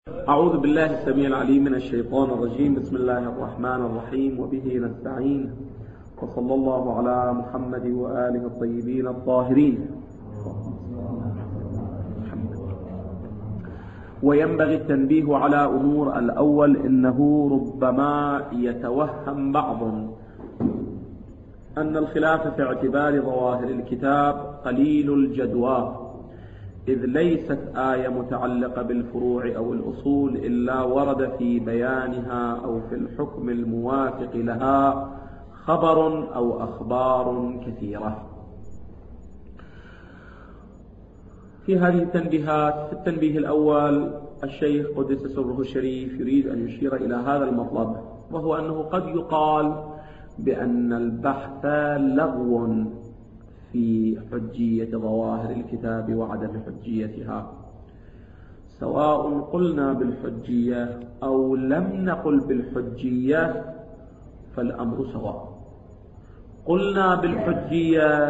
أعوذ بالله السميع العليم من الشيطان الرجيم. بسم الله الرحمن الرحيم، وبه نستعين، وصلى الله على محمد وآله الطيبين الطاهرين. وينبغي التنبيه على أمور. الأول، إنه ربما يتوهم بعض أن الخلاف في اعتبار ظواهر الكتاب قليل الجدوى، إذ ليست آية متعلقة بالفروع أو الأصول إلا ورد في بيانها أو في الحكم الموافق لها خبر أو أخبار كثيرة. في هذه التنبيهات، في التنبيه الأول الشيخ قدس سره الشريف يريد أن يشير إلى هذا المطلب، وهو أنه قد يقال بأن البحث لغو في حجية ظواهر الكتاب وعدم حجيتها، سواء قلنا بالحجية أو لم نقل بالحجية فالأمر سواء. قلنا بالحجية،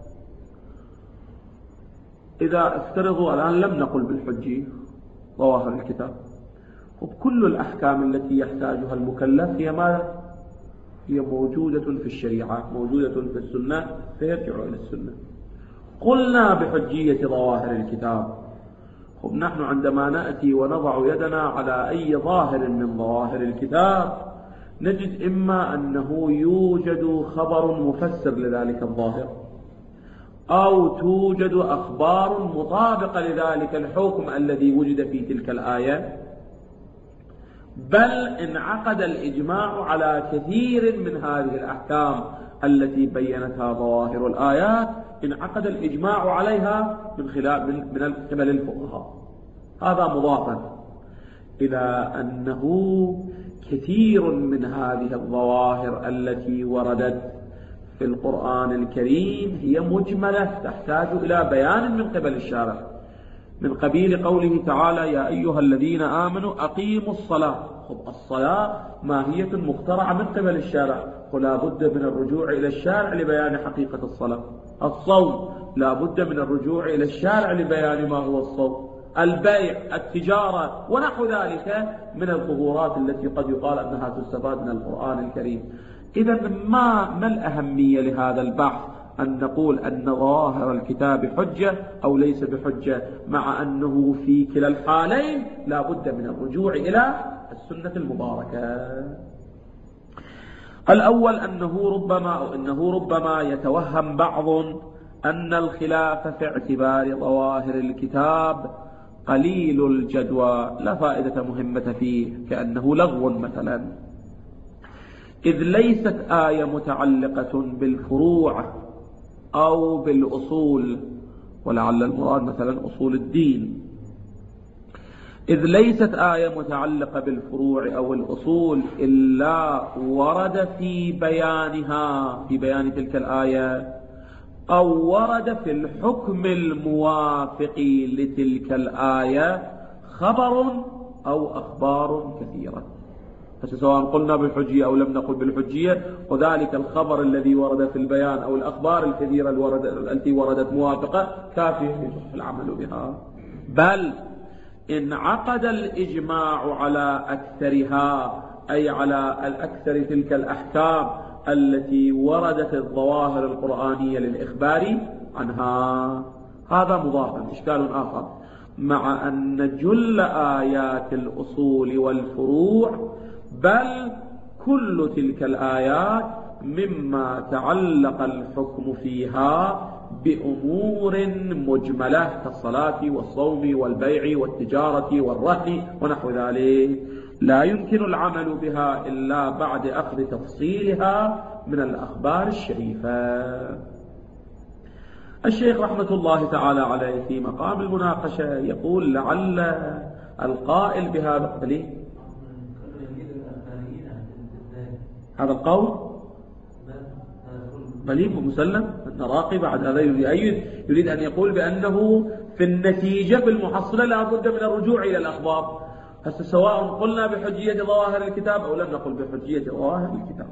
إذا افترضوا الآن لم نقل بالحجية ظواهر الكتاب، وكل الأحكام التي يحتاجها المكلف هي ماذا؟ هي موجودة في الشريعة، موجودة في السنة، فيرجع إلى السنة. قلنا بحجية ظواهر الكتاب، نحن عندما نأتي ونضع يدنا على أي ظاهر من ظواهر الكتاب نجد إما أنه يوجد خبر مفسر لذلك الظاهر، أو توجد أخبار مطابقة لذلك الحكم الذي وجد في تلك الآية، بل انعقد الإجماع على كثير من هذه الأحكام التي بينتها ظواهر الآيات، انعقد الإجماع عليها من قبل الفقهاء. هذا مضافا إلى أنه كثير من هذه الظواهر التي وردت في القرآن الكريم هي مجملة تحتاج إلى بيان من قبل الشارع، من قبيل قوله تعالى: يا أيها الذين آمنوا أقيموا الصلاة. الصلاة ماهية مخترعة من قبل الشارع، ولا بد من الرجوع إلى الشارع لبيان حقيقة الصلاة. الصوم لا بد من الرجوع إلى الشارع لبيان ما هو الصوم. البيع، التجارة، ونحو ذلك من الظهورات التي قد يقال أنها تستفاد من القرآن الكريم. إذا ما الأهمية لهذا البحث أن نقول أن ظواهر الكتاب حجة أو ليس بحجة، مع أنه في كلا الحالين لا بد من الرجوع إلى السنة المباركة. الأول أنه ربما يتوهم بعض أن الخلاف في اعتبار ظواهر الكتاب قليل الجدوى، لا فائدة مهمة فيه، كأنه لغو مثلا، إذ ليست آية متعلقة بالفروع أو بالأصول، ولعل المراد مثلا أصول الدين. إذ ليست آية متعلقة بالفروع أو الأصول إلا ورد في بيانها، في بيان تلك الآية، أو ورد في الحكم الموافق لتلك الآية خبر أو أخبار كثيرة. سواء قلنا بالحجية أو لم نقل بالحجية، وذلك الخبر الذي ورد في البيان أو الأخبار الكثيرة التي وردت موافقة كافية يصح العمل بها، بل انعقد الإجماع على أكثرها، أي على الأكثر تلك الأحكام التي وردت الظواهر القرآنية للإخبار عنها. هذا مضاف. إشكال آخر، مع أن جل آيات الأصول والفروع، بل كل تلك الآيات، مما تعلق الحكم فيها بأمور مجملة كالصلاة والصوم والبيع والتجارة والرهن ونحو ذلك، لا يمكن العمل بها إلا بعد أخذ تفصيلها من الأخبار الشريفة. الشيخ رحمة الله تعالى عليه في مقام المناقشة يقول: لعل القائل بهذا قليل. هذا القول قليل ومسلم، أن راقي بعد هذا يريد أن يقول بأنه في النتيجة في المحصلة لا بد من الرجوع إلى الأخبار. سواء قلنا بحجية ظواهر الكتاب أو لم نقل بحجية ظواهر الكتاب.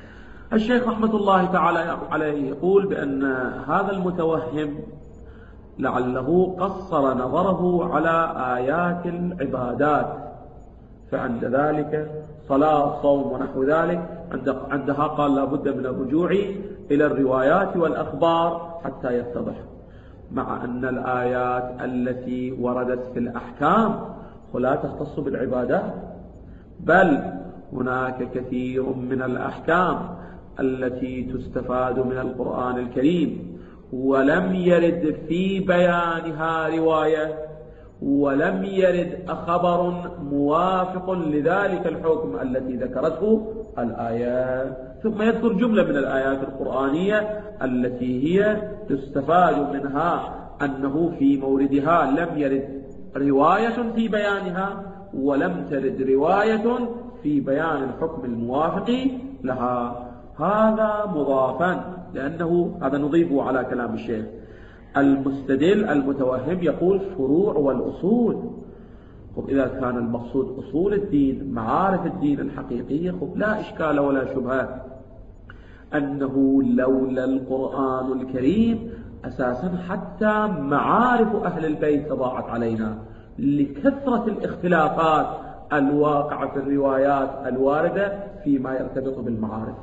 الشيخ رحمة الله تعالى عليه يقول بأن هذا المتوهم لعله قصر نظره على آيات العبادات، فعند ذلك صلاة صوم ونحو ذلك عندها قال لا بد من الرجوع إلى الروايات والأخبار حتى يتضح، مع أن الآيات التي وردت في الأحكام لا تختص بالعبادات، بل هناك كثير من الأحكام التي تستفاد من القرآن الكريم ولم يرد في بيانها رواية ولم يرد خبر موافق لذلك الحكم التي ذكرته الآيات، ثم يذكر جملة من الآيات القرآنية التي هي تستفاد منها أنه في موردها لم يرد رواية في بيانها ولم ترد رواية في بيان الحكم الموافق لها. هذا مضافا، لأنه هذا نضيفه على كلام الشيخ. المستدل المتوهم يقول فروع والأصول. إذا كان المقصود أصول الدين معارف الدين الحقيقية لا إشكال ولا شبهة أنه لولا القرآن الكريم أساسا حتى معارف أهل البيت تضاعت علينا لكثرة الاختلافات الواقعة في الروايات الواردة فيما يرتبط بالمعارف.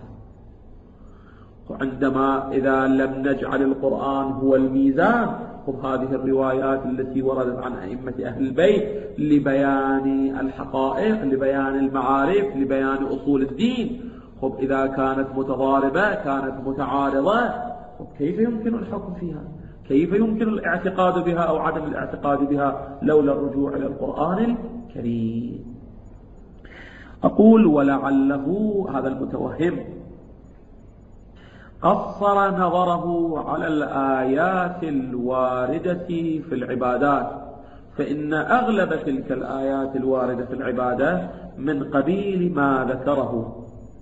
وعندما إذا لم نجعل القرآن هو الميزان، هذه الروايات التي وردت عن أئمة أهل البيت لبيان الحقائق لبيان المعارف لبيان أصول الدين، إذا كانت متضاربة كانت متعارضة، كيف يمكن الحكم فيها؟ كيف يمكن الاعتقاد بها أو عدم الاعتقاد بها لولا الرجوع إلى القرآن الكريم؟ أقول ولعله هذا المتوهم قصر نظره على الآيات الواردة في العبادات، فإن أغلب تلك الآيات الواردة في العبادة من قبيل ما ذكره،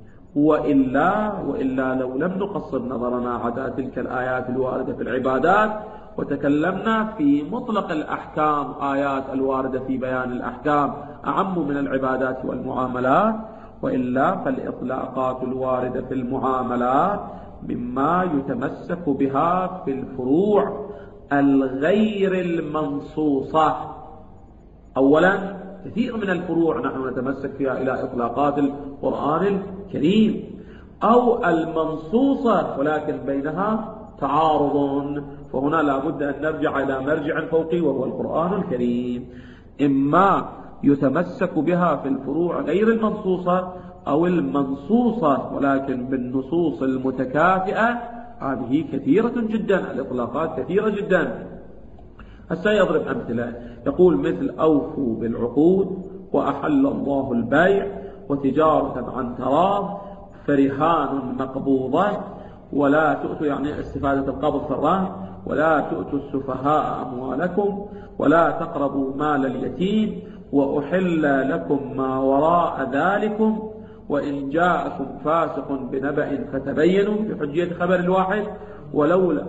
وإلا لو لم نقصر نظرنا على تلك الآيات الواردة في العبادات وتكلمنا في مطلق الأحكام، آيات الواردة في بيان الأحكام أعم من العبادات والمعاملات، وإلا فالإطلاقات الواردة في المعاملات مما يتمسك بها في الفروع الغير المنصوصة. أولا كثير من الفروع نحن نتمسك فيها إلى إطلاقات القرآن الكريم، أو المنصوصة ولكن بينها تعارض، فهنا لا بد أن نرجع إلى مرجع فوقي وهو القرآن الكريم، إما يتمسك بها في الفروع غير المنصوصة أو المنصوصة ولكن بالنصوص المتكافئة، هذه كثيرة جدا، الإطلاقات كثيرة جدا. هسه يضرب أمثلة، يقول مثل أوفوا بالعقود وأحل الله البيع وتجارة عن تراض فرهان مقبوضة ولا تؤتوا، يعني استفادة القبض في الرهن، ولا تؤتوا السفهاء أموالكم ولا تقربوا مال اليتيم وأحل لكم ما وراء ذلكم وإن جاءكم فاسق بنبأ فتبينوا بحجية خبر الواحد ولولا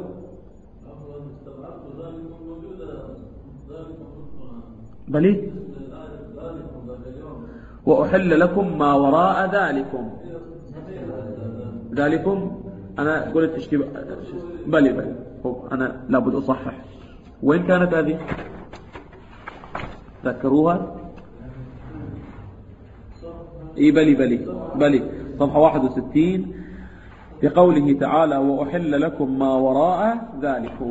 بلي وأحل لكم ما وراء ذلكم أنا قلت اشتبه بلي أنا لابد أصحح. وين كانت هذه؟ ذكروها؟ إيه بلي صفحة 61 بقوله تعالى وأحل لكم ما وراء ذلكم.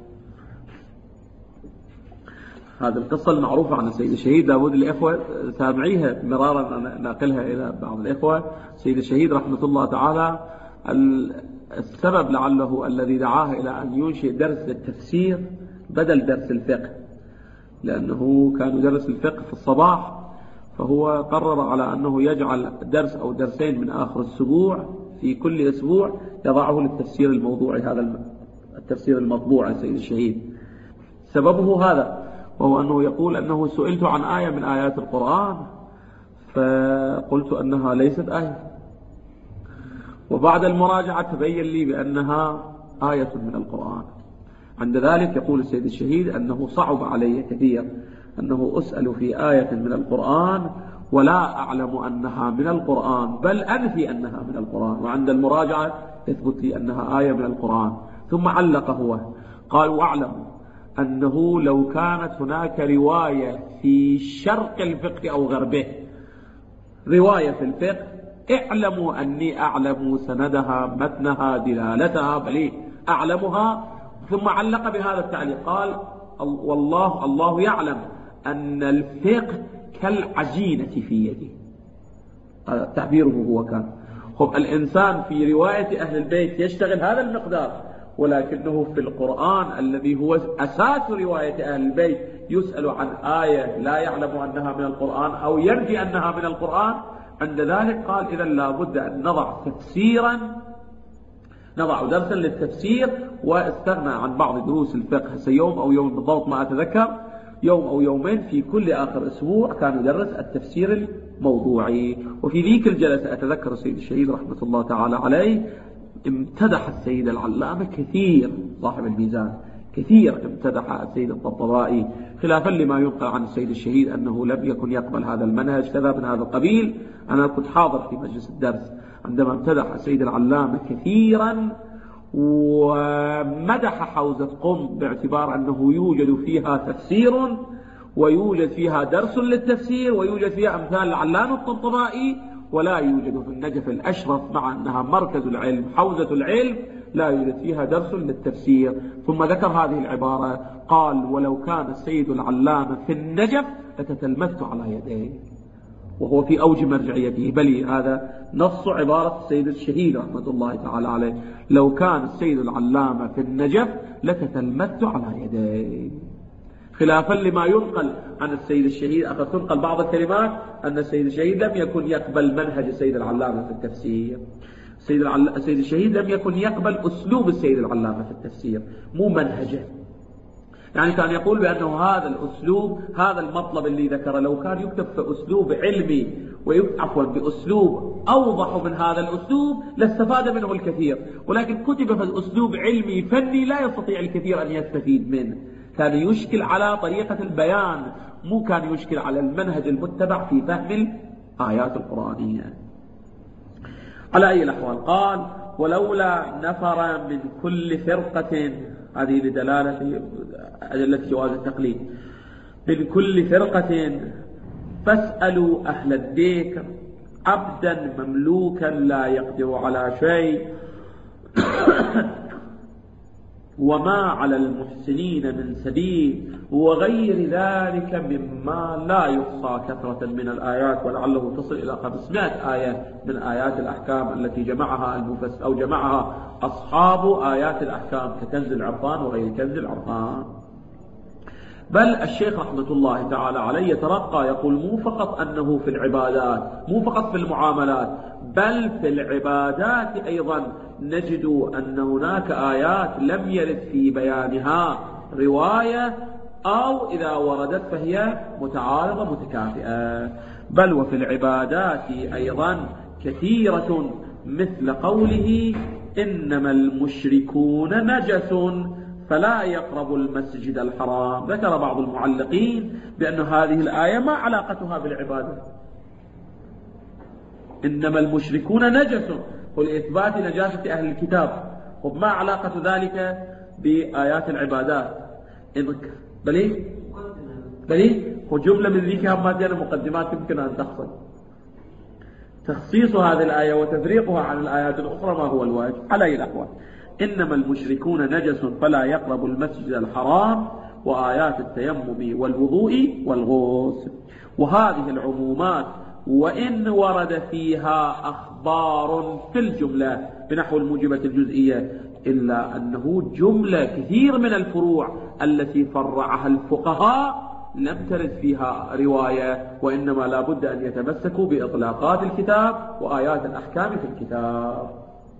هذه القصة المعروفة عن السيد الشهيد، لابد الإخوة سامعيها مرارا، أنا ناقلها إلى بعض الإخوة. السيد الشهيد رحمة الله تعالى السبب لعله الذي دعاه إلى أن ينشئ درس التفسير بدل درس الفقه، لأنه كان يدرس الفقه في الصباح، فهو قرر على أنه يجعل درس أو درسين من آخر الأسبوع في كل أسبوع يضعه للتفسير الموضوعي، هذا التفسير المطبوع عن السيد الشهيد. سببه هذا، وهو أنه يقول أنه سئلت عن آية من آيات القرآن فقلت أنها ليست آية، وبعد المراجعة تبين لي بأنها آية من القرآن. عند ذلك يقول السيد الشهيد أنه صعب علي كثير أنه أسأل في آية من القرآن ولا أعلم أنها من القرآن، بل أنفي أنها من القرآن، وعند المراجعة يثبت لي أنها آية من القرآن. ثم علق هو قال واعلم أنه لو كانت هناك رواية في شرق الفقه أو غربه، رواية في الفقه، اعلموا أني أعلم سندها متنها دلالتها، بل أعلمها. ثم علق بهذا التعليق قال: الله يعلم أن الفقه كالعجينة في يده. هذا تعبيره هو كان. الإنسان في رواية أهل البيت يشتغل هذا المقدار، ولكنه في القرآن الذي هو أساس رواية أهل البيت يسأل عن آية لا يعلم أنها من القرآن أو يرجي أنها من القرآن. عند ذلك قال: إذا لابد أن نضع درسا للتفسير، واستغنى عن بعض دروس الفقه. يوم أو يوم بالضبط ما أتذكر، يوم أو يومين في كل آخر أسبوع كان يدرس التفسير الموضوعي. وفي ذيك الجلسة أتذكر السيد الشهيد رحمة الله تعالى عليه امتدح السيد العلامة كثير، صاحب الميزان كثير امتدح السيد الطبطبائي، خلافا لما ينقل عن السيد الشهيد أنه لم يكن يقبل هذا المنهج كذا من هذا القبيل. أنا كنت حاضر في مجلس الدرس عندما امتدح السيد العلامة كثيرا، ومدح حوزة قم باعتبار أنه يوجد فيها تفسير، ويوجد فيها درس للتفسير، ويوجد فيها أمثال العلامة الطبطبائي، ولا يوجد في النجف الأشرف مع أنها مركز العلم حوزة العلم لا يوجد فيها درس للتفسير. ثم ذكر هذه العبارة قال: ولو كان السيد العلامة في النجف لتتلمذت على يديه، وهو في أوج مرجعيته. بل هذا نص عبارة السيد الشهيد رحمة الله تعالى عليه: لو كان السيد العلامة في النجف لتتلمذت على يديه، خلافا لما ينقل عن السيد الشهيد. أخذ تنقل بعض الكلمات أن السيد الشهيد لم يكن يقبل منهج السيد العلامة في التفسير. السيد الشهيد لم يكن يقبل أسلوب السيد العلامة في التفسير، مو منهجه. يعني كان يقول بأنه هذا الأسلوب، هذا المطلب اللي ذكره، لو كان يكتب في أسلوب علمي بأسلوب أوضح من هذا الأسلوب لاستفاد منه الكثير، ولكن كتب في أسلوب علمي فني لا يستطيع الكثير أن يستفيد منه. كان يشكل على طريقة البيان، مو كان يشكل على المنهج المتبع في فهم الآيات القرآنية. على أي الأحوال قال: ولولا نفر من كل فرقة، هذه لدلالة أدلة جواز التقليد، من كل فرقة فاسألوا أهل الذكر عبدا مملوكا لا يقدر على شيء وما على المحسنين من سبيل، وغير ذلك مما لا يحصى كثرة من الآيات، ولعله تصل إلى 500 آية من آيات الأحكام التي جمعها أصحاب آيات الأحكام ككنز العرفان وغير كنز العرفان. بل الشيخ رحمة الله تعالى عليه يترقى يقول: مو فقط أنه في العبادات، مو فقط في المعاملات، بل في العبادات أيضا نجد أن هناك آيات لم يرد في بيانها رواية، أو إذا وردت فهي متعارضة متكافئة. بل وفي العبادات أيضا كثيرة، مثل قوله: إنما المشركون نجس فلا يقربوا المسجد الحرام. ذكر بعض المعلقين بأن هذه الآية ما علاقتها بالعبادة. إنما المشركون نجس ولإثبات نجاسة أهل الكتاب، وما علاقة ذلك بآيات العبادات؟ بلي وجملة من ذيك هذه المقدمات يمكن أن تحصل. تخصيص هذه الآية وتفريقها عن الآيات الأخرى ما هو الواجب. على أي الأحوال إنما المشركون نجس فلا يقربوا المسجد الحرام، وآيات التيمم والوضوء والغسل. وهذه العمومات وإن ورد فيها أخبار في الجملة بنحو الموجبة الجزئية، إلا أنه جملة كثير من الفروع التي فرعها الفقهاء لم ترد فيها رواية، وإنما لا بد أن يتمسكوا بإطلاقات الكتاب وآيات الأحكام في الكتاب.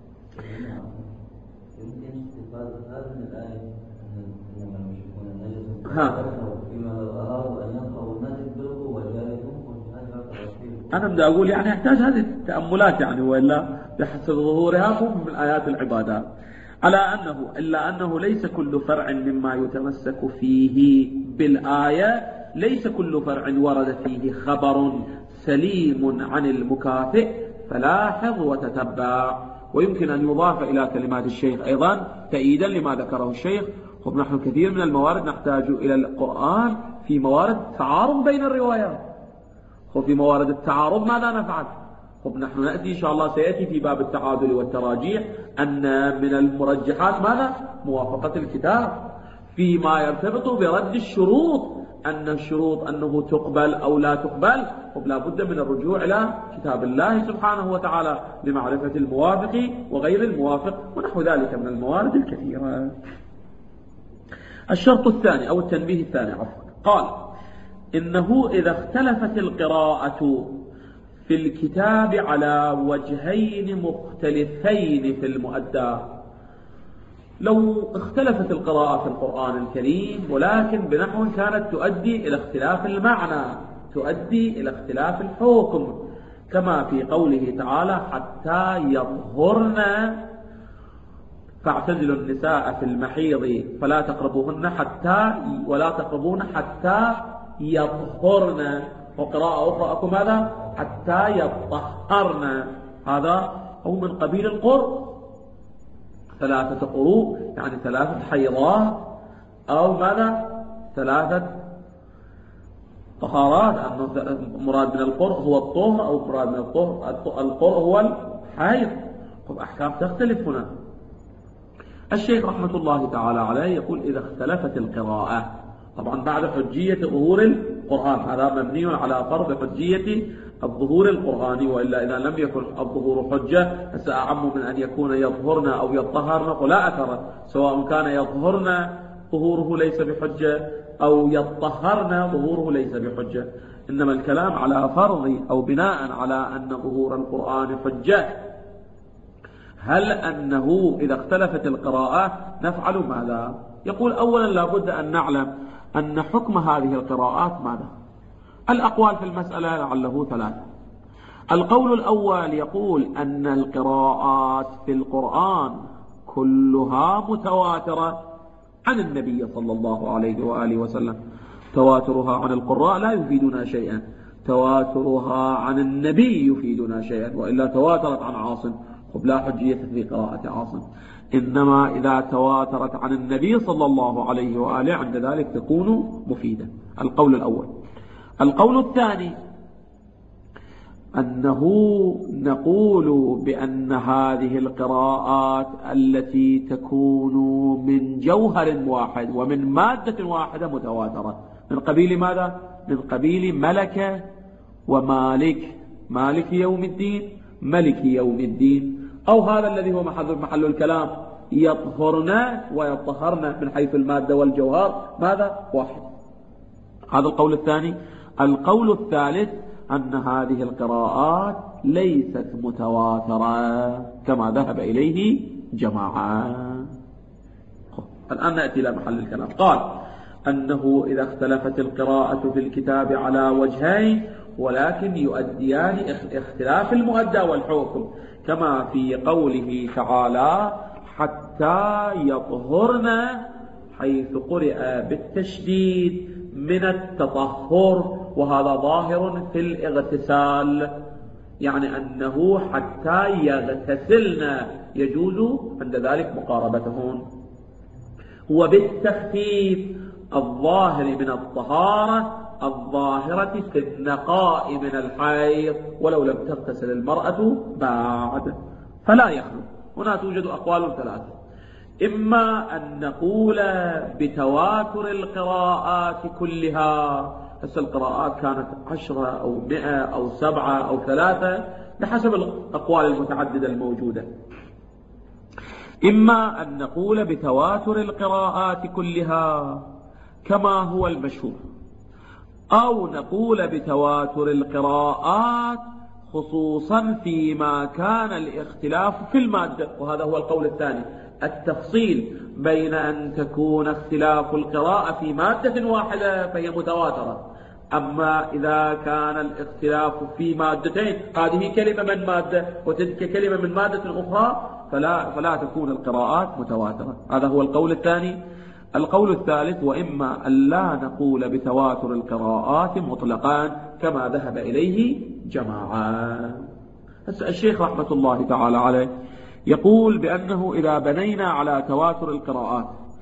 يمكن استفادة هذه الآية إنما المشركون نجس فيما أرادوا أن ينقضوا المسجد بالقوة جاهزون. أنا بدي أقول يعني يحتاج هذه التأملات يعني، وإلا بحسب ظهورها مو من آيات العبادات. إلا أنه ليس كل فرع مما يتمسك فيه بالآية، ليس كل فرع ورد فيه خبر سليم عن المكافئ، فلاحظ وتتبع. ويمكن أن يضاف إلى كلمات الشيخ أيضا تأييدا لما ذكره الشيخ: خب نحن كثير من الموارد نحتاج إلى القرآن في موارد تعارض بين الروايات. خب في موارد التعارض ماذا نفعل؟ خب نحن نأتي إن شاء الله، سيأتي في باب التعادل والتراجيح أن من المرجحات ماذا؟ موافقة الكتاب. فيما يرتبط برد الشروط، أن الشروط أنه تقبل أو لا تقبل، خب لا بد من الرجوع إلى كتاب الله سبحانه وتعالى لمعرفة الموافق وغير الموافق ونحو ذلك من الموارد الكثيرة. الشرط الثاني أو التنبيه الثاني قال إنه إذا اختلفت القراءة في الكتاب على وجهين مختلفين في المؤدى، لو اختلفت القراءة في القرآن الكريم ولكن بنحو كانت تؤدي إلى اختلاف المعنى، تؤدي إلى اختلاف الحكم، كما في قوله تعالى حتى يظهرن فاعتزلوا النساء في المحيض فلا تقربوهن حتى ولا تقربون حتى يظهرن، وقراءة أخرى أكو ماذا؟ حتى يطهرن. هذا أو من قبيل القرء، 3 قروء يعني 3 حيضات، أو ماذا؟ 3 طهارات. مراد من القرء هو الطهر، أو مراد من القرء هو الحيض. أحكام تختلف هنا. الشيخ رحمة الله تعالى عليه يقول إذا اختلفت القراءة، طبعا بعد حجية ظهور القرآن، هذا مبني على فرض حجية الظهور القرآني، وإلا إذا لم يكن الظهور حجة فسأعم من أن يكون يظهرن أو يطهرن، ولا أثر سواء كان يظهرن ظهوره ليس بحجة أو يطهرن ظهوره ليس بحجة، إنما الكلام على فرض أو بناء على أن ظهور القرآن حجة. هل أنه إذا اختلفت القراءة نفعل ماذا؟ يقول أولا لابد أن نعلم أن حكم هذه القراءات ماذا؟ الأقوال في المسألة لعله 3. القول الأول يقول أن القراءات في القرآن كلها متواترة عن النبي صلى الله عليه وآله وسلم. تواترها عن القراء لا يفيدنا شيئا، تواترها عن النبي يفيدنا شيئا، وإلا تواترت عن عاصم لا حجية في قراءة عاصم، إنما إذا تواترت عن النبي صلى الله عليه وآله عند ذلك تكون مفيدة. القول الأول. القول الثاني أنه نقول بأن هذه القراءات التي تكون من جوهر واحد ومن مادة واحدة متواترة، من قبيل ماذا؟ من قبيل ملك ومالك، مالك يوم الدين، ملك يوم الدين، أو هذا الذي هو محل الكلام يطهرن ويطهرن من حيث المادة والجوهر ماذا؟ واحد. هذا القول الثاني. القول الثالث أن هذه القراءات ليست متواترة كما ذهب إليه جماعة. الآن نأتي إلى محل الكلام. قال أنه إذا اختلفت القراءة في الكتاب على وجهين ولكن يؤديان اختلاف المؤدى والحكم، كما في قوله تعالى حتى يطهرن، حيث قرئ بالتشديد من التطهر، وهذا ظاهر في الاغتسال، يعني أنه حتى يغتسلن، يجوز عند ذلك مقاربتهن. وبالتخفيف الظاهر من الطهارة الظاهرة في النقاء من الحيض ولو لم تغتسل المرأة بعد، فلا يخلو. هنا توجد أقوال 3، إما أن نقول بتواتر القراءات كلها، بس القراءات كانت 10 أو 100 أو 7 أو 3 بحسب الأقوال المتعددة الموجودة. إما أن نقول بتواتر القراءات كلها كما هو المشهور، أو نقول بتواتر القراءات خصوصا فيما كان الاختلاف في المادة، وهذا هو القول الثاني، التفصيل بين أن تكون اختلاف القراءة في مادة واحدة فهي متواترة، أما إذا كان الاختلاف في مادتين، هذه كلمة من مادة وتلك كلمة من مادة أخرى، فلا تكون القراءات متواترة. هذا هو القول الثاني. القول الثالث وإما أن لا نقول بتواتر القراءات مطلقا كما ذهب إليه جماعة. الشيخ رحمة الله تعالى عليه يقول بأنه إذا بنينا على تواتر القراءات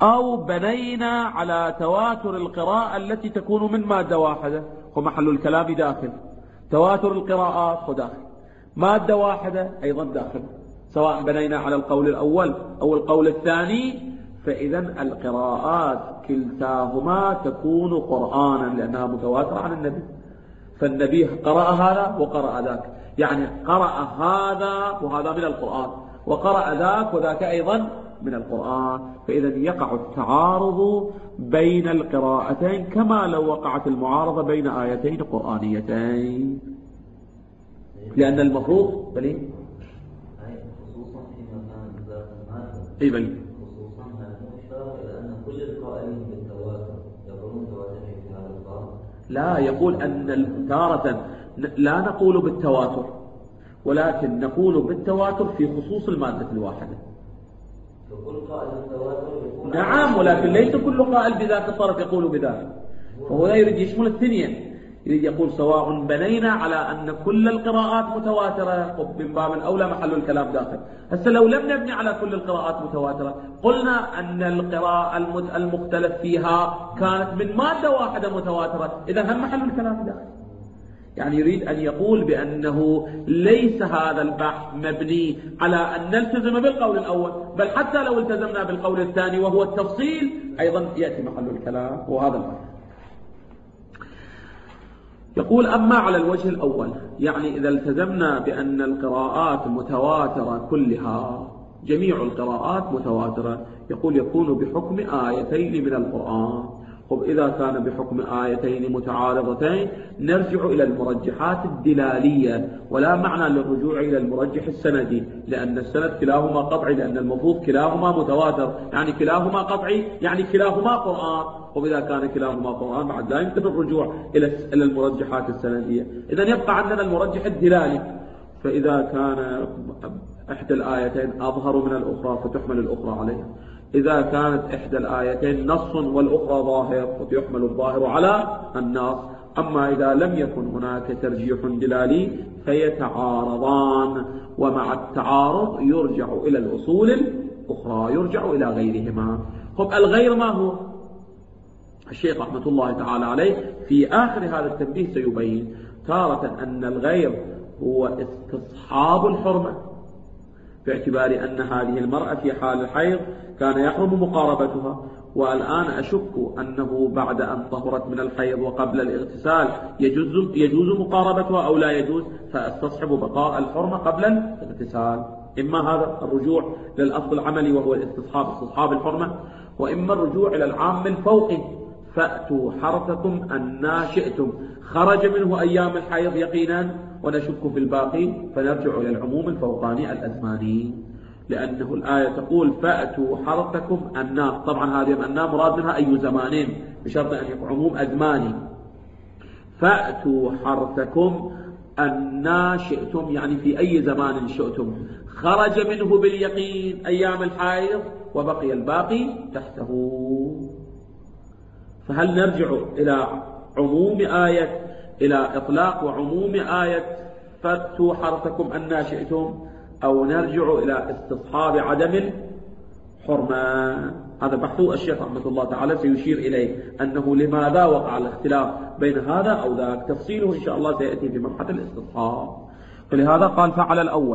أو بنينا على تواتر القراءة التي تكون من مادة واحدة، ومحل الكلام داخل. تواتر القراءات هو داخل، مادة واحدة أيضا داخل، سواء بنينا على القول الأول أو القول الثاني، فإذا القراءات كلتاهما تكون قرآنا لأنها متواترة عن النبي. فالنبي قرأ هذا وقرأ ذاك، يعني قرأ هذا وهذا من القرآن، وقرأ ذاك وذاك أيضا من القرآن، فإذا يقع التعارض بين القراءتين كما لو وقعت المعارضة بين آيتين قرآنيتين، لأن المفروض بلي خصوصا في مكان ذات المادة. أي بلي خصوصا هذا إشارة إلى أن كل القائلين بالتواتر يقولون تواتر في هذا القرآن. لا، يقول أن تارة لا نقول بالتواتر، ولكن نقول بالتواتر في خصوص المادة الواحدة. فكل قائل بالتواتر يقول نعم، ولكن ليس كل قائل بذاك الطرف يقول بذاك، فهو لا يريد يشمل الثنين، يريد يقول سواء بنينا على أن كل القراءات متواترة من باب أولى محل الكلام داخل. هسه لو لم نبني على كل القراءات متواترة، قلنا أن القراءة المختلف فيها كانت من مادة واحدة متواترة، إذا هم محل الكلام داخل. يعني يريد أن يقول بأنه ليس هذا البحث مبني على أن نلتزم بالقول الأول، بل حتى لو التزمنا بالقول الثاني وهو التفصيل أيضا يأتي محل الكلام، وهذا البحث. يقول أما على الوجه الأول، يعني إذا التزمنا بأن القراءات متواترة كلها، جميع القراءات متواترة، يقول يكون بحكم آيتين من القرآن. إذا كان بحكم آيتين متعارضتين نرجع إلى المرجحات الدلالية، ولا معنى للرجوع إلى المرجح السندي، لأن السند كلاهما قطعي، لأن المفروض كلاهما متواتر، يعني كلاهما قطعي، يعني كلاهما قرآن. وإذا كان كلاهما قرآن بعد لا يمكن الرجوع إلى المرجحات السندية، إذن يبقى عندنا المرجح الدلالي. فإذا كان إحدى الآيتين أظهر من الأخرى فتحمل الأخرى عليها، إذا كانت إحدى الآيتين نص والأخرى ظاهر فيحمل الظاهر على النص. أما إذا لم يكن هناك ترجيح دلالي فيتعارضان، ومع التعارض يرجع إلى الأصول الأخرى، يرجع إلى غيرهما. الغير ما هو؟ الشيخ رحمة الله تعالى عليه في آخر هذا التنبيه سيبين تارة أن الغير هو استصحاب الحرمة، باعتبار أن هذه المرأة في حال الحيض كان يحرم مقاربتها، والآن أشك أنه بعد أن طهرت من الحيض وقبل الاغتسال يجوز مقاربتها أو لا يجوز، فاستصحب بقاء الحرمة قبل الاغتسال. إما هذا الرجوع للأصل العملي وهو استصحاب الحرمة، وإما الرجوع إلى العام الفوقي، فأتوا حرثكم أن شئتم، خرج منه أيام الحيض يقينا ونشك في الباقي، فنرجع إلى العموم الفوقاني الأزماني، لأنه الآية تقول فأتوا حرثكم أن، طبعا هذه أن مراد منها أي زمانين، بشرط أن يكون عموم أزماني. فأتوا حرثكم أن شئتم، يعني في أي زمان شئتم، خرج منه باليقين أيام الحيض وبقي الباقي تحته. فهل نرجع إلى عموم آية، إلى إطلاق وعموم آية فأتوا حرثكم أن شئتم، أو نرجع إلى استصحاب عدم الحرمة؟ هذا بحث الشيخ رحمة الله تعالى سيشير إليه، أنه لماذا وقع الاختلاف بين هذا أو ذاك، تفصيله إن شاء الله سيأتي في مبحث الاستصحاب. فلهذا قال فعل الأول،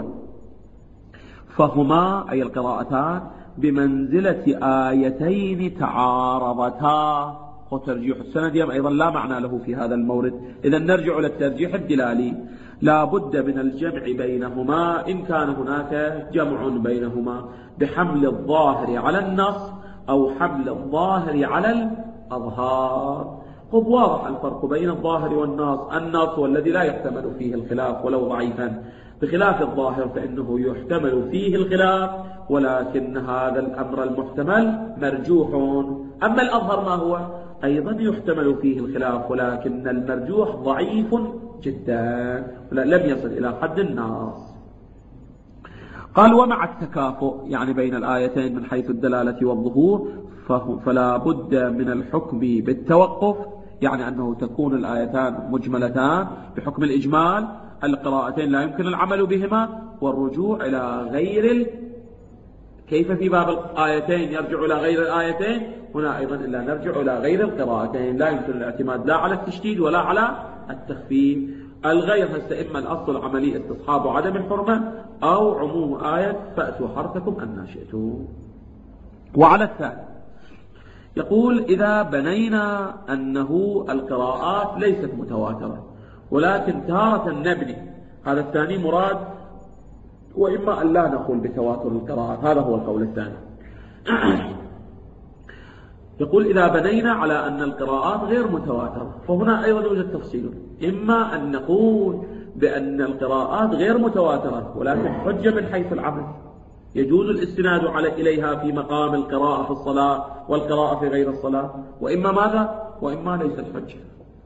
فهما أي القراءتان بمنزلة آيتين تعارضتا، وترجيح السند أيضا لا معنى له في هذا المورد. إذا نرجع إلى الترجيح الدلالي، لا بد من الجمع بينهما إن كان هناك جمع بينهما بحمل الظاهر على النص أو حمل الظاهر على الأظهار. واضح الفرق بين الظاهر والنص. النص هو الذي لا يحتمل فيه الخلاف ولو ضعيفا، بخلاف الظاهر فإنه يحتمل فيه الخلاف، ولكن هذا الأمر المحتمل مرجوح. أما الأظهر ما هو؟ أيضا يحتمل فيه الخلاف، ولكن المرجوح ضعيف جدا، لم يصل إلى حد النص. قال ومع التكافؤ، يعني بين الآيتين من حيث الدلالة والظهور، فلا بد من الحكم بالتوقف، يعني أنه تكون الآيتان مجملتان بحكم الإجمال، القراءتين لا يمكن العمل بهما، والرجوع إلى غير كيف في باب الآيتين يرجع إلى غير الآيتين، هنا أيضا إلا نرجع إلى غير القراءتين. لا يمكن الاعتماد لا على التشديد ولا على التخفيف. الغير هسه إما الأصل العملي استصحاب عدم الحرمة أو عموم آية فأتوا حرثكم أن شئتم. وعلى الثاني يقول إذا بنينا أنه القراءات ليست متواترة ولكن تارة نبني، هذا الثاني مراد، وإما أن لا نقول بتواتر القراءات، هذا هو القول الثاني. يقول إذا بنينا على أن القراءات غير متواترة، فهنا أيضا يوجد تفصيل، إما أن نقول بأن القراءات غير متواترة ولكن حجة من حيث العمل، يجوز الاستناد إليها في مقام القراءة في الصلاة والقراءة في غير الصلاة، وإما ماذا؟ وإما ليست حجة.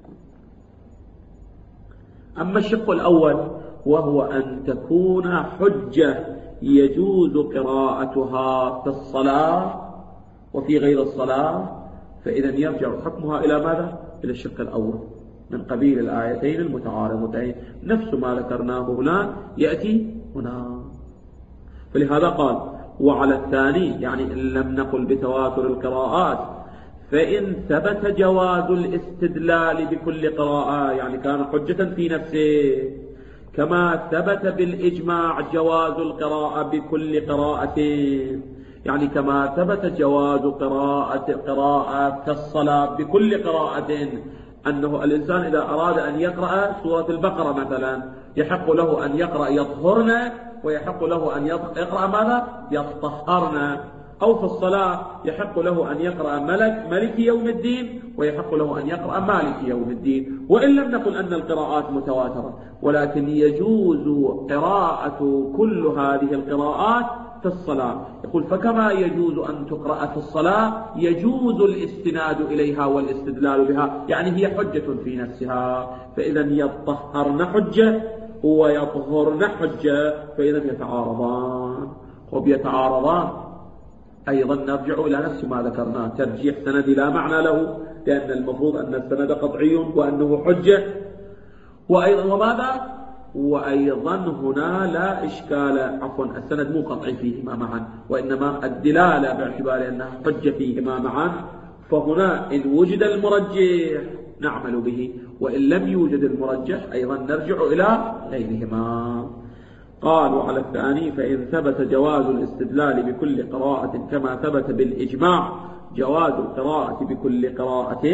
أما الشق الأول وهو أن تكون حجة يجوز قراءتها في الصلاة وفي غير الصلاة، فإذا يرجع حكمها إلى ماذا؟ إلى الشق الأول من قبيل الآيتين المتعارضتين، نفس ما ذكرناه هنا يأتي هنا. فلهذا قال وعلى الثاني، يعني إن لم نقل بتواتر القراءات فإن ثبت جواز الاستدلال بكل قراءة، يعني كان حجة في نفسه، كما ثبت بالإجماع جواز القراءة بكل قراءة، يعني كما ثبت جواز قراءة كالصلاة بكل قراءة، أنه الإنسان إذا أراد أن يقرأ سورة البقرة مثلا يحق له أن يقرأ يطهرن، ويحق له أن يقرأ ماذا؟ يطهرن. أو في الصلاة يحق له أن يقرأ ملك يوم الدين، ويحق له أن يقرأ مالك يوم الدين. وإن لم نقل أن القراءات متواترة، ولكن يجوز قراءة كل هذه القراءات في الصلاة. يقول فكما يجوز أن تقرأ في الصلاة يجوز الاستناد إليها والاستدلال بها، يعني هي حجة في نفسها، فإذا يطهرن حجة ويطهرن حجة، فإذا يتعارضان. وبيتعارضان أيضا نرجع إلى نفس ما ذكرناه، ترجيح سندي لا معنى له، لأن المفروض أن السند قطعي وأنه حجة، وأيضا وماذا؟ وأيضا هنا لا إشكال، عفوا السند مو قطعي فيهما معا، وإنما الدلالة باعتبار أنها حجة فيهما معا، فهنا إن وجد المرجح نعمل به، وإن لم يوجد المرجح أيضا نرجع إلى غيرهما. قالوا على الثاني فإن ثبت جواز الاستدلال بكل قراءة كما ثبت بالإجماع جواز القراءة بكل قراءة،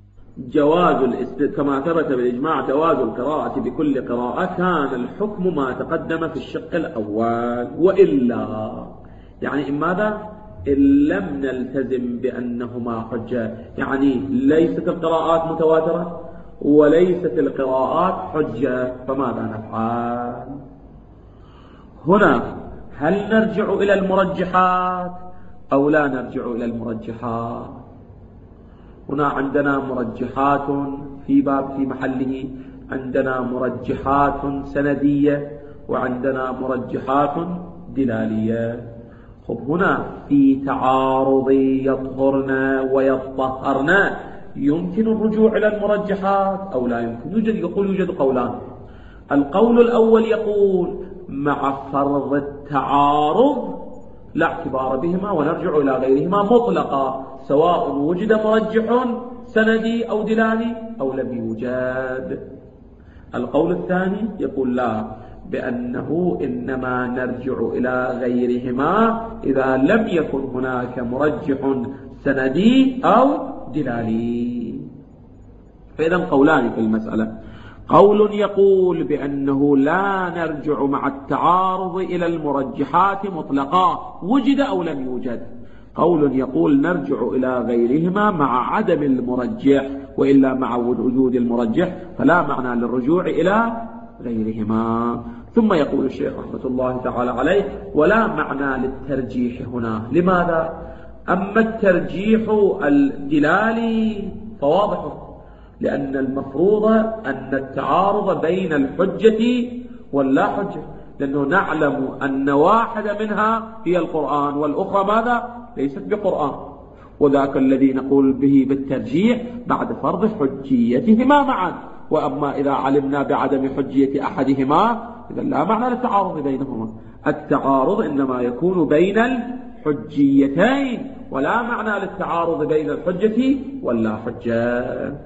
كما ثبت بالإجماع جواز القراءة بكل قراءة، كان الحكم ما تقدم في الشق الأول. وإلا يعني إن ماذا؟ إن لم نلتزم بأنهما حجة، يعني ليست القراءات متواترة وليست القراءات حجة، فماذا نفعل؟ هنا هل نرجع إلى المرجحات أو لا نرجع إلى المرجحات؟ هنا عندنا مرجحات في محله، عندنا مرجحات سندية وعندنا مرجحات دلالية. هنا في تعارض يطهرن ويطهرن يمكن الرجوع إلى المرجحات أو لا يمكن؟ يوجد قولان. القول الأول يقول مع فرض التعارض لا اعتبار بهما ونرجع إلى غيرهما مطلقا، سواء وجد مرجح سندي أو دلالي أو لم يوجد. القول الثاني يقول لا، بأنه إنما نرجع إلى غيرهما إذا لم يكن هناك مرجح سندي أو دلالي. فإذا قولان في المسألة، قول يقول بأنه لا نرجع مع التعارض إلى المرجحات مطلقا وجد أو لم يوجد، قول يقول نرجع إلى غيرهما مع عدم المرجح، وإلا مع وجود المرجح فلا معنى للرجوع إلى غيرهما. ثم يقول الشيخ رحمة الله تعالى عليه ولا معنى للترجيح هنا. لماذا؟ أما الترجيح الدلالي فواضح، لأن المفروض أن التعارض بين الحجة واللا حجة، لأنه نعلم أن واحدة منها هي القرآن والأخرى ماذا؟ ليست بقرآن، وذاك الذي نقول به بالترجيح بعد فرض حجيتهما معا. وأما إذا علمنا بعدم حجية أحدهما إذا لا معنى للتعارض بينهما، التعارض إنما يكون بين حجيتين، ولا معنى للتعارض بين الحجة واللا حجة.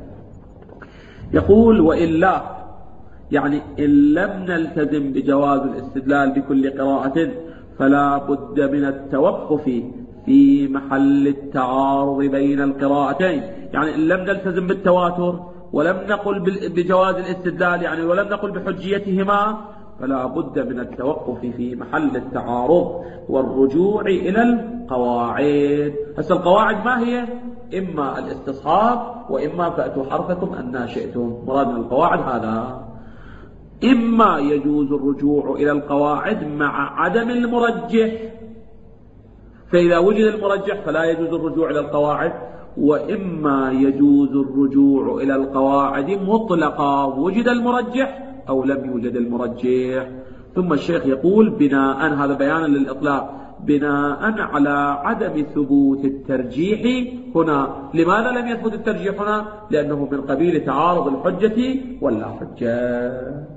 يقول وإلا يعني إن لم نلتزم بجواز الاستدلال بكل قراءة فلا بد من التوقف في محل التعارض بين القراءتين. يعني إن لم نلتزم بالتواتر ولم نقل بجواز الاستدلال يعني ولم نقل بحجيتهما، فلا بد من التوقف في محل التعارض والرجوع إلى القواعد. هسه القواعد ما هي؟ إما الاستصحاب وإما فأتوا حرفكم أن شئتم. مراد من القواعد هذا، إما يجوز الرجوع إلى القواعد مع عدم المرجح، فإذا وجد المرجح فلا يجوز الرجوع إلى القواعد، وإما يجوز الرجوع إلى القواعد مطلقا وجد المرجح أو لم يوجد المرجح. ثم الشيخ يقول بناء، هذا بيانا للإطلاق، بناء على عدم ثبوت الترجيح هنا. لماذا لم يثبت الترجيح هنا؟ لأنه من قبيل تعارض الحجة واللا حجة.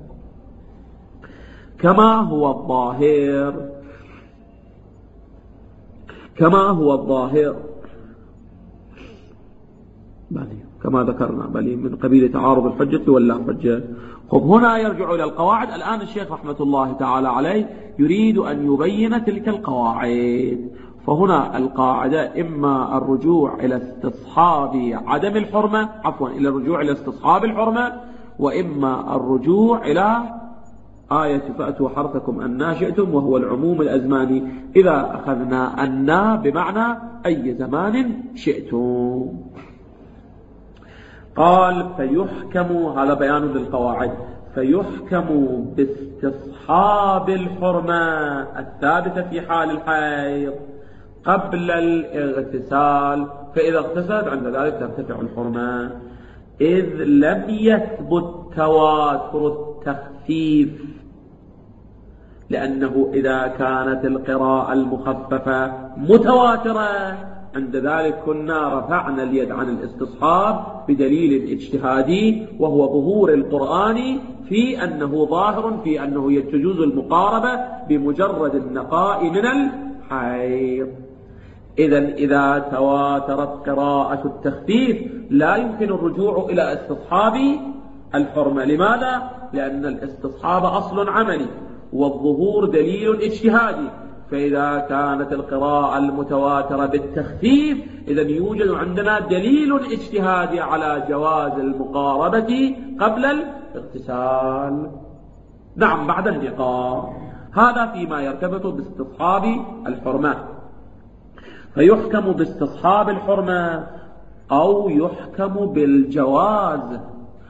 كما هو الظاهر كما ذكرنا من قبيل تعارض الحجة واللا حجة. خب هنا يرجع إلى القواعد. الآن الشيخ رحمة الله تعالى عليه يريد أن يبين تلك القواعد. فهنا القاعدة إما الرجوع إلى استصحاب عدم الحرمة، إلى الرجوع إلى استصحاب الحرمة، وإما الرجوع إلى آية فأتوا حرثكم أن شئتم، وهو العموم الأزماني إذا أخذنا أن بمعنى أي زمان شئتم. قال فيحكم، هذا بيان للقواعد، فيحكم باستصحاب الحرمة الثابتة في حال الحيض قبل الاغتسال، فإذا اغتسلت عند ذلك ترتفع الحرمة، إذ لم يثبت تواتر التخفيف، لأنه إذا كانت القراءة المخففة متواترة عند ذلك كنا رفعنا اليد عن الاستصحاب بدليل اجتهادي، وهو ظهور القرآن في أنه ظاهر في أنه يجوز المقاربة بمجرد النقاء من الحيض. إذا تواترت قراءة التخفيف لا يمكن الرجوع إلى استصحاب الحرمة. لماذا؟ لأن الاستصحاب أصل عملي والظهور دليل اجتهادي، فإذا كانت القراءة المتواترة بالتخفيف إذا يوجد عندنا دليل اجتهادي على جواز المقاربة قبل الاغتسال، نعم بعد اللقاء. هذا فيما يرتبط باستصحاب الحرمة. فيحكم باستصحاب الحرمة أو يحكم بالجواز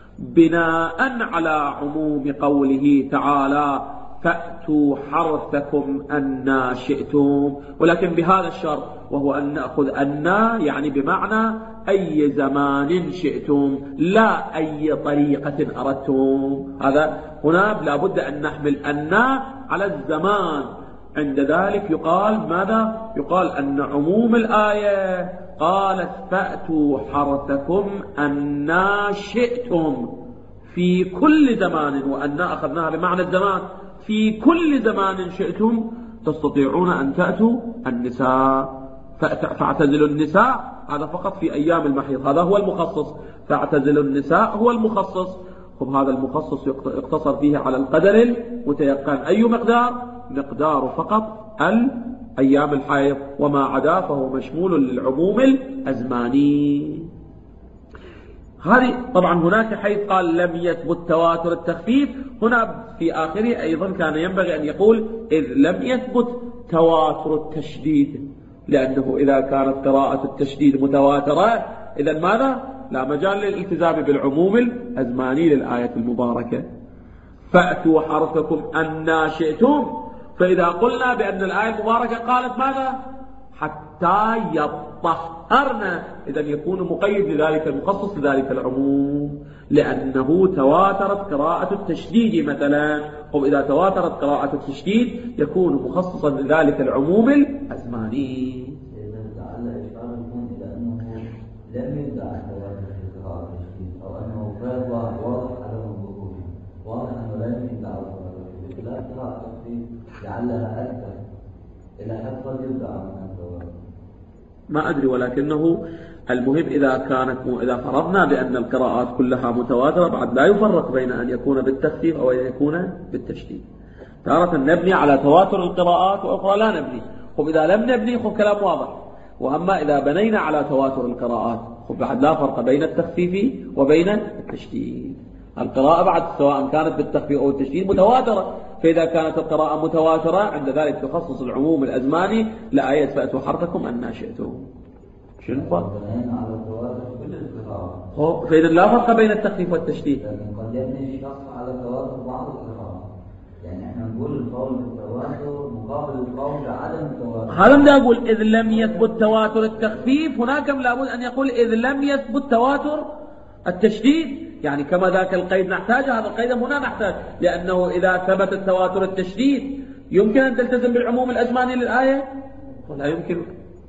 بناء على عموم قوله تعالى فأتوا حرثكم أن شئتم، ولكن بهذا الشرط، وهو أن نأخذ أن يعني بمعنى أي زمان شئتم لا أي طريقة أردتم. هذا هنا لابد أن نحمل أن على الزمان. عند ذلك يقال ماذا؟ يقال أن عموم الآية قالت فأتوا حرثكم أن شئتم في كل زمان، وأن أخذناها بمعنى الزمان، في كل زمان شئتم تستطيعون أن تأتوا النساء فاعتزلوا النساء، هذا فقط في أيام المحيض، هذا هو المخصص، فاعتزلوا النساء هو المخصص. خب هذا المخصص يقتصر فيه على القدر المتيقن. أي مقدار فقط أيام الحيض، وما عدا فهو مشمول للعموم الأزماني. هذه طبعا هناك حيث قال لم يثبت تواتر التخفيف، هنا في آخره أيضا كان ينبغي أن يقول إذ لم يثبت تواتر التشديد، لأنه إذا كانت قراءة التشديد متواترة إذا ماذا؟ لا مجال للالتزام بالعموم الأزماني للآية المباركة. فأتوا حرثكم أن شئتم، فإذا قلنا بأن الآية المباركة قالت ماذا؟ حتى يطهرن، إذا يكون مقيد لذلك المخصص لذلك العموم، لأنه تواترت قراءة التشديد مثلا. وإذا تواترت قراءة التشديد يكون مخصصا لذلك العموم الأزماني. لم يدع تواتر في قراءة التشديد، أو أنه غير واضح على الظهور، واضح أنه لم يدع تواتر في قراءة التشديد لعلها أكثر إلى حد قد يبدأ عن التواتر. ما أدري، ولكنه المهم إذا فرضنا بأن القراءات كلها متواترة بعد لا يفرق بين أن يكون بالتخفيف أو أن يكون بالتشديد. تارة نبني على تواتر القراءات وأخرى لا نبني. إذا لم نبني كلام واضح. وأما إذا بنينا على تواتر القراءات بعد لا فرق بين التخفيف وبين التشديد. القراءة بعد سواء كانت بالتخفيف أو التشديد متواترة، فإذا كانت القراءة متواترة عند ذلك تخصص العموم الأزماني لآية فأتوا حرفكم أن شئتم. شنو الفرق؟ فإذا لا فرق بين التخفيف والتشديد. لكن قد يبني الشخص على تواتر بعض القراءات، يعني احنا نقول القول بالتواتر مقابل القول بعدم التواتر. هذا بدي أقول إذ لم يثبت تواتر التخفيف هناك لابد أن يقول إذ لم يثبت تواتر التشديد، يعني كما ذاك القيد نحتاج هذا القيد هنا نحتاج، لأنه إذا ثبت التواتر التشديد يمكن أن تلتزم بالعموم الأزماني للآية ولا يمكن؟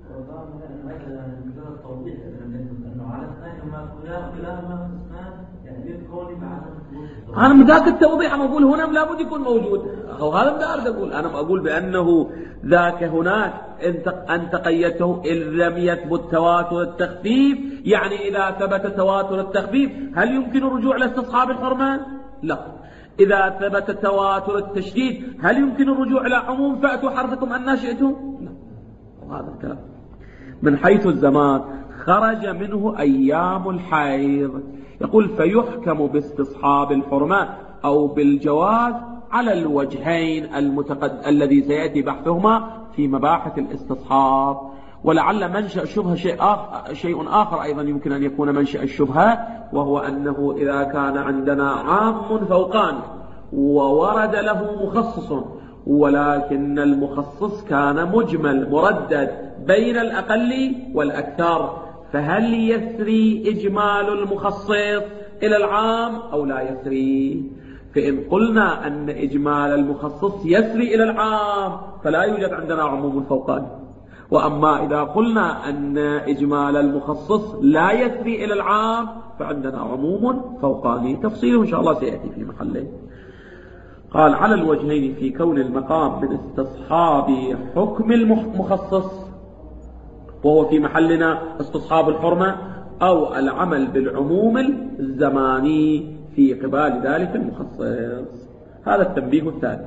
أنا من ذاك التوضيح أنا أقول هنا لابد يكون موجود، أو هذا بدي أقول أنا أقول بأنه ذاك هناك أنت قيدته إذ لم يثبت تواتر التخفيف، يعني إذا ثبت تواتر التخفيف هل يمكن الرجوع لاستصحاب الحرمة؟ لا. إذا ثبت تواتر التشديد هل يمكن الرجوع إلى عموم فأتوا حرفكم أن شئتم؟ لا. وهذا الكلام من حيث الزمان خرج منه أيام الحيض. يقول فيحكم باستصحاب الحرمة أو بالجواز على الوجهين الذي سيأتي بحثهما في مباحث الاستصحاب. ولعل منشأ الشبهة شيء آخر أيضا يمكن أن يكون منشأ الشبهة، وهو أنه إذا كان عندنا عام فوقان وورد له مخصص، ولكن المخصص كان مجمل مردد بين الأقل والأكثر، فهل يسري إجمال المخصص إلى العام أو لا يسري؟ فإن قلنا أن إجمال المخصص يسري إلى العام فلا يوجد عندنا عموم فوقاني، وأما إذا قلنا أن إجمال المخصص لا يسري إلى العام فعندنا عموم فوقاني. تفصيله إن شاء الله سيأتي في محله. قال على الوجهين في كون المقام من استصحاب حكم المخصص وهو في محلنا استصحاب الحرمة، أو العمل بالعموم الزماني في قبال ذلك المخصص. هذا التنبيه الثاني.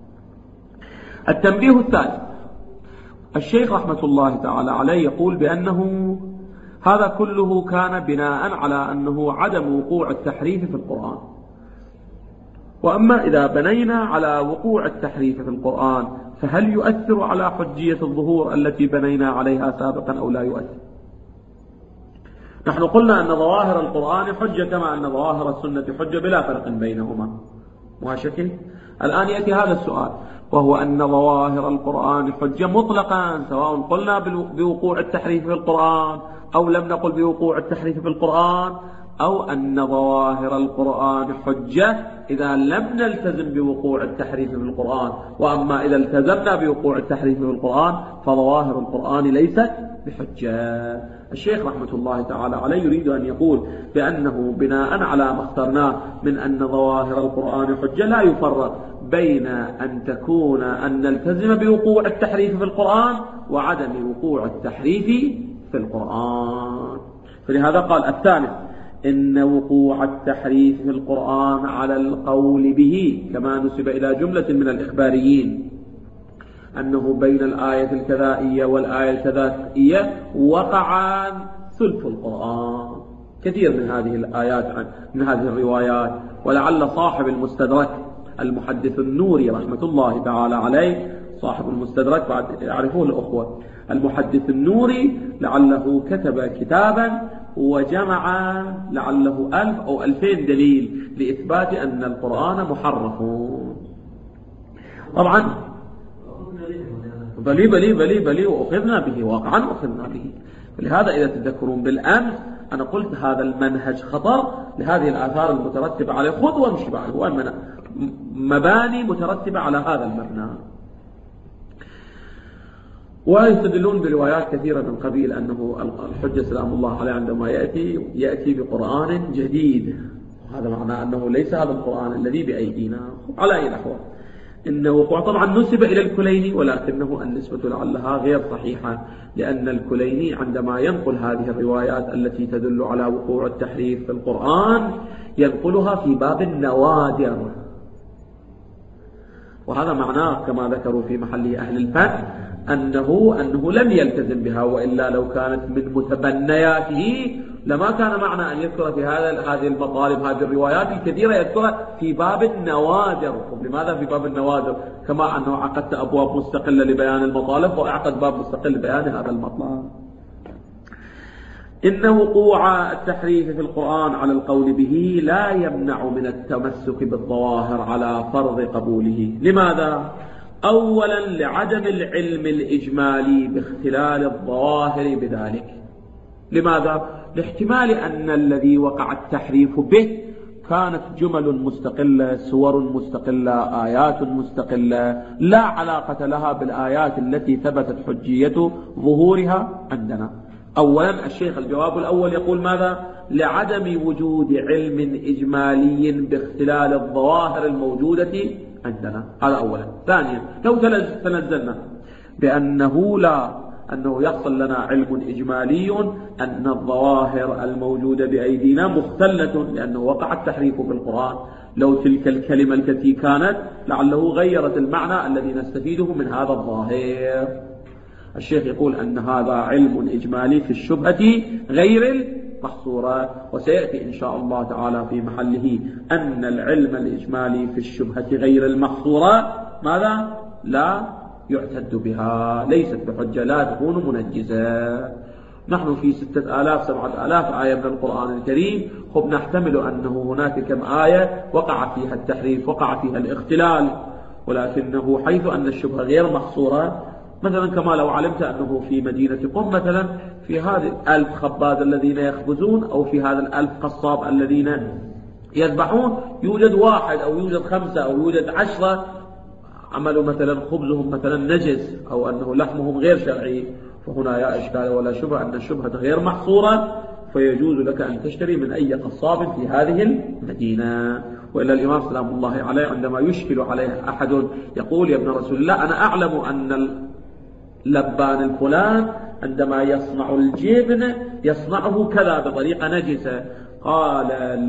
التنبيه الثالث الشيخ رحمة الله تعالى عليه يقول بأنه هذا كله كان بناء على أنه عدم وقوع التحريف في القرآن. وأما إذا بنينا على وقوع التحريف في القرآن فهل يؤثر على حجية الظهور التي بنينا عليها سابقا أو لا يؤثر؟ نحن قلنا أن ظواهر القرآن حجة كما أن ظواهر السنة حجة بلا فرق بينهما، ما شكل. الآن يأتي هذا السؤال، وهو أن ظواهر القرآن حجة مطلقا سواء قلنا بوقوع التحريف في القرآن أو لم نقل بوقوع التحريف في القرآن، أو أن ظواهر القرآن حجة إذا لم نلتزم بوقوع التحريف في القرآن، وأما إذا التزمنا بوقوع التحريف في القرآن فظواهر القرآن ليست بحجة. الشيخ رحمة الله تعالى عليه يريد أن يقول بأنه بناء على ما اخترناه من أن ظواهر القرآن حجة لا يفرق بين أن نلتزم بوقوع التحريف في القرآن وعدم وقوع التحريف في القرآن. فلهذا قال الثالث إن وقوع التحريف في القرآن على القول به كما نسب إلى جملة من الإخباريين أنه بين الآية الكذائية والآية الكذائية وقعان ثلث القرآن. كثير من هذه الآيات من هذه الروايات، ولعل صاحب المستدرك المحدث النوري رحمة الله تعالى عليه، صاحب المستدرك بعد يعرفوه الأخوة، المحدث النوري لعله كتب كتابا وجمع لعله 1000 أو 2000 دليل لإثبات أن القرآن محرف. طبعا بلي وأخذنا به واقعا أخذنا به. لهذا إذا تذكرون بالأمس أنا قلت هذا المنهج خطر لهذه الآثار المترتبة عليه، خذ وامشي بعد، هو مباني مترتبة على هذا المبنى. ويستدلون بروايات كثيرة من قبيل أنه الحجة سلام الله عليه عندما يأتي بقرآن جديد، وهذا معناه أنه ليس هذا القرآن الذي بأيدينا. على أي الأحوال إنه وقوع طبعا نسب إلى الكليني، ولكنه النسبة لعلها غير صحيحة، لأن الكليني عندما ينقل هذه الروايات التي تدل على وقوع التحريف في القرآن ينقلها في باب النوادر، وهذا معناه كما ذكروا في محله أهل الفن أنه لم يلتزم بها، وإلا لو كانت من متبنياته لما كان معنى أن يذكر في هذه المطالب هذه الروايات الكثيرة يذكرها في باب النوادر. لماذا في باب النوادر؟ كما أنه عقدت أبواب مستقلة لبيان المطالب وأعقد باب مستقل لبيان هذا المطلب. إن وقوع التحريف في القرآن على القول به لا يمنع من التمسك بالظواهر على فرض قبوله. لماذا؟ أولا لعدم العلم الإجمالي باختلال الظواهر بذلك. لماذا؟ لاحتمال أن الذي وقع التحريف به كانت جمل مستقلة، سور مستقلة، آيات مستقلة لا علاقة لها بالآيات التي ثبتت حجية ظهورها عندنا. أولا الشيخ الجواب الأول يقول ماذا؟ لعدم وجود علم إجمالي باختلال الظواهر الموجودة عندنا، هذا أولا. ثانيا لو تنزلنا بأنه أنه يحصل لنا علم إجمالي أن الظواهر الموجودة بأيدينا مختلة لأنه وقع التحريف في القرآن، لو تلك الكلمة التي كانت لعله غيرت المعنى الذي نستفيده من هذا الظاهر. الشيخ يقول أن هذا علم إجمالي في الشبهة غير المحصورة، وسيأتي إن شاء الله تعالى في محله أن العلم الإجمالي في الشبهة غير المحصورة ماذا؟ لا يعتد بها، ليست بحجة، لا تكون منجزة. نحن في 6000 7000 آية من القرآن الكريم، نحتمل أنه هناك كم آية وقع فيها التحريف، وقع فيها الاختلال، ولكنه حيث أن الشبهة غير محصورة، مثلا كما لو علمت أنه في مدينة قم مثلا في هذه 1000 خباز الذين يخبزون، أو في هذا 1000 قصاب الذين يذبحون يوجد 1 أو يوجد 5 أو يوجد 10 عملوا مثلا خبزهم مثلا نجس أو أنه لحمهم غير شرعي، فهنا يا إشكال ولا شبه أن الشبهة غير محصورة، فيجوز لك أن تشتري من أي قصاب في هذه المدينة. وإلا الإمام سلام الله عليه عندما يشكل عليه أحد يقول يا ابن رسول الله أنا أعلم أن اللبان الفلان عندما يصنع الجبن يصنعه كذا بطريقة نجسة، قال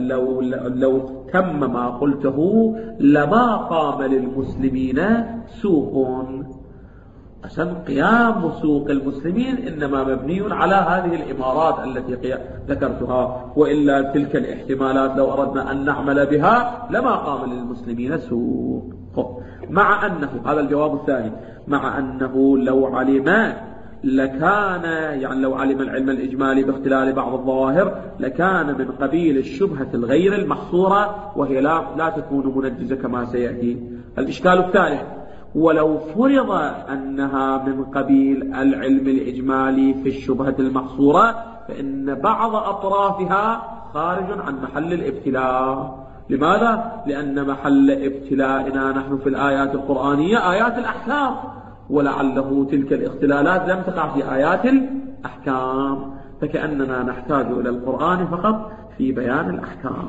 لو تم ما قلته لما قام للمسلمين سوق. عشان قيام سوق المسلمين إنما مبني على هذه الإمارات التي ذكرتها، وإلا تلك الاحتمالات لو أردنا أن نعمل بها لما قام للمسلمين سوق. مع أنه هذا الجواب الثاني، مع أنه لو علم لكان يعني لو علم العلم الإجمالي باختلال بعض الظواهر لكان من قبيل الشبهة الغير المحصورة، وهي لا تكون منجزة كما سيأتي. الإشكال الثالث، ولو فرض أنها من قبيل العلم الإجمالي في الشبهة المحصورة فإن بعض أطرافها خارج عن محل الابتلاء. لماذا؟ لأن محل ابتلاءنا نحن في الآيات القرآنية آيات الأحكام، ولعله تلك الاختلالات لم تقع في آيات الأحكام، فكأننا نحتاج إلى القرآن فقط في بيان الأحكام.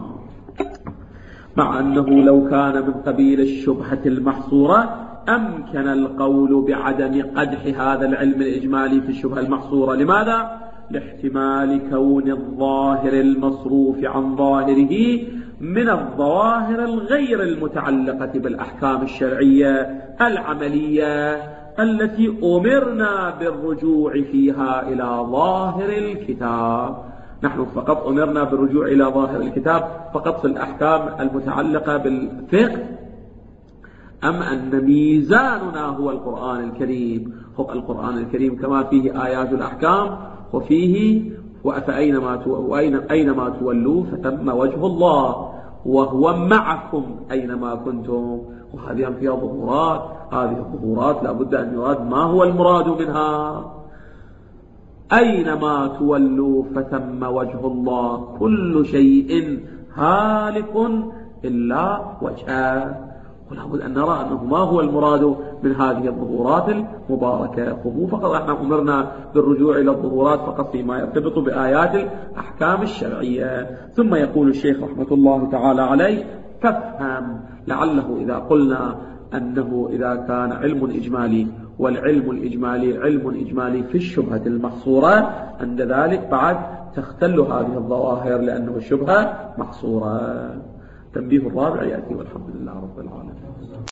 مع أنه لو كان من قبيل الشبهة المحصورة أمكن القول بعدم قدح هذا العلم الإجمالي في الشبهة المحصورة. لماذا؟ لاحتمال كون الظاهر المصروف عن ظاهره من الظواهر الغير المتعلقة بالأحكام الشرعية العملية التي أمرنا بالرجوع فيها إلى ظاهر الكتاب. نحن فقط أمرنا بالرجوع إلى ظاهر الكتاب فقط في الأحكام المتعلقة بالفقه، أم أن ميزاننا هو القرآن الكريم؟ هو القرآن الكريم كما فيه آيات الأحكام وفيه أينما تولوا فثم وجه الله وهو معكم أينما كنتم. وهذه فيها ظهورات، هذه الظهورات لابد أن يراد ما هو المراد منها. أينما تولوا فثم وجه الله، كل شيء هالك إلا وجهه، ولا بد أن نرى أنه ما هو المراد من هذه الظهورات المباركة. فقط احنا أمرنا بالرجوع إلى الظهورات فقط فيما يرتبط بآيات الأحكام الشرعية. ثم يقول الشيخ رحمة الله تعالى عليه فافهم، لعله إذا قلنا أنه إذا كان علم إجمالي والعلم الإجمالي علم إجمالي في الشبهة المحصورة، عند ذلك بعد تختل هذه الظواهر لأنه الشبهة محصورة. تنبيه الرابع يأتي والحمد لله رب العالمين.